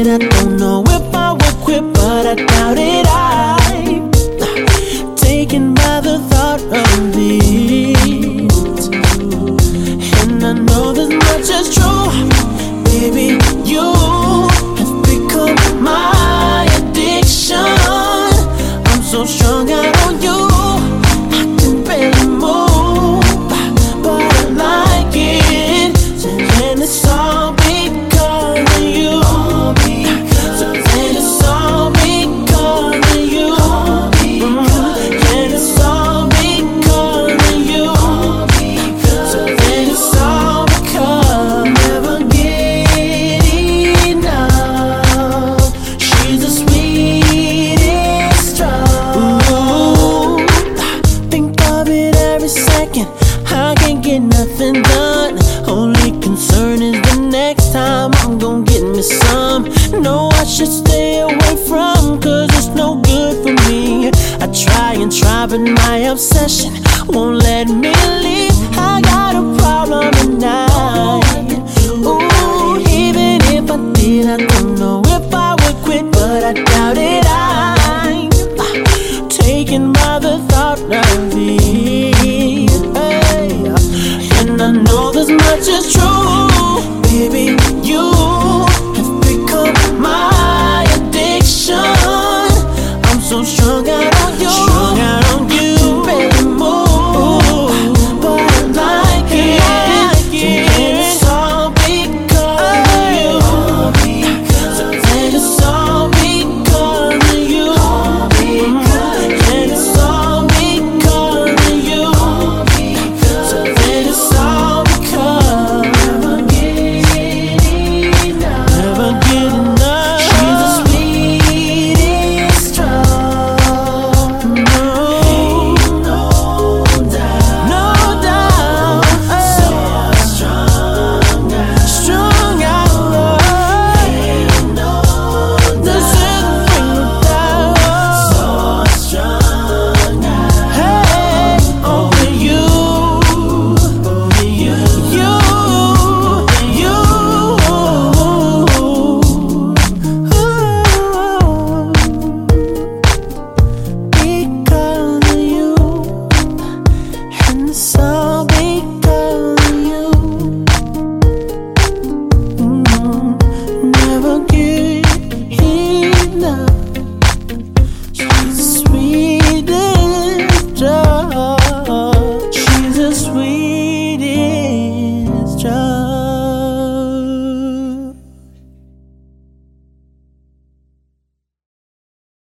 it, I don't know if I would quit, but I doubt it. I'm taken by the thought of it, and I know this much is true, baby. You have become my addiction. I'm so strung out on you, I can barely move, but I like it, and it's all because of you. So then it's all because of you, and it's all because of you. So then it's all because never get enough. She's the sweetest drug. Ooh, think of it every second. I can't get nothing done. Only concern is the next time I'm gon' get me some. No, I should stay away from, cause it's no good for me. I try and try, but my obsession won't let me leave. I got a problem tonight. Ooh, even if I did, I don't know if I would quit, but I doubt it. I'm taken by the thought of it, hey. And I know this much is true, baby. You have become my addiction. I'm so strung out on you, barely move, but I like it, and it's all because of you. So then it's all because of you, and it's all because of you. So then it's all because never get enough. She's the sweetest drug. Ain't no doubt. So strung out, ain't no doubt. So strung out, hey, over you, you. Because of you, and it's all